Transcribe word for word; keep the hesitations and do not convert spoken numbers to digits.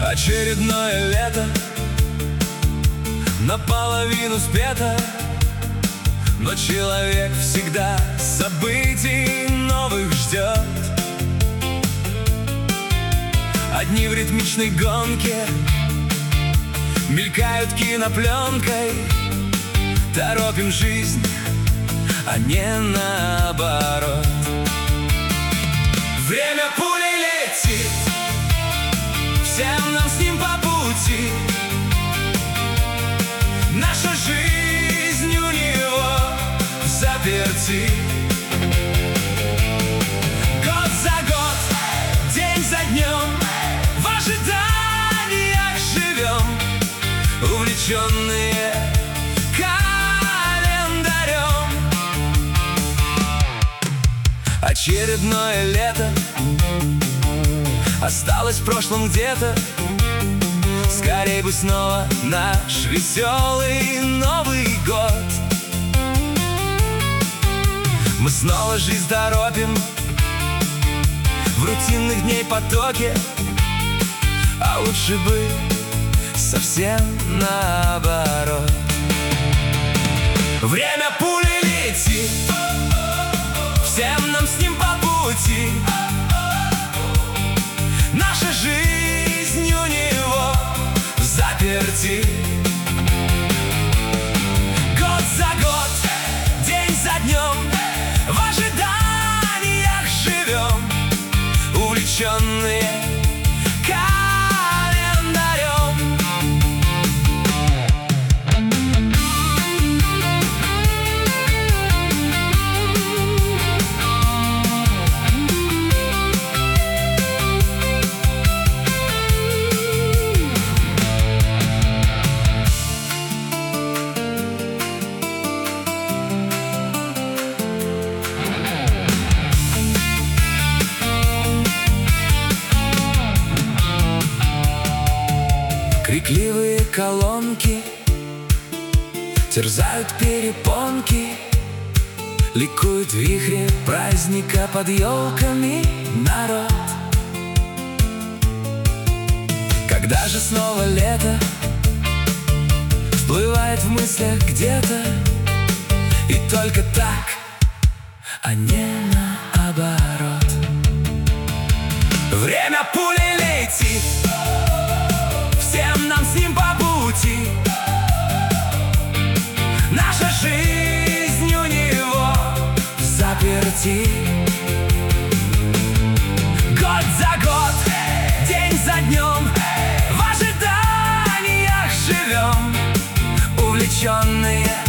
Очередное лето наполовину спето, но человек всегда событий новых ждет. Одни в ритмичной гонке мелькают кинопленкой. Торопим жизнь, а не наоборот. Время пулей летит, всем нам с ним по пути. Наша жизнь у него взаперти. Год за год, день за днем, в ожиданиях живем, увлеченные календарем. Очередное лето осталось в прошлом где-то. Скорей бы снова наш веселый Новый год. Мы снова жизнь торопим в рутинных дней потоке, а лучше бы совсем наоборот. Время пулей летит, всем нам с ним по пути. Наша жизнь у него взаперти. Год за год, день за днем, в ожиданиях живем, увлеченные календарем. Крикливые колонки терзают перепонки, ликует в вихре праздника под елками народ. Когда же снова лето всплывает в мыслях где-то, и только так, а не наоборот. Время пулей летит, всем нам с ним по пути. Наша жизнь у него взаперти. Год за год, день за днем, в ожиданиях живем, увлеченные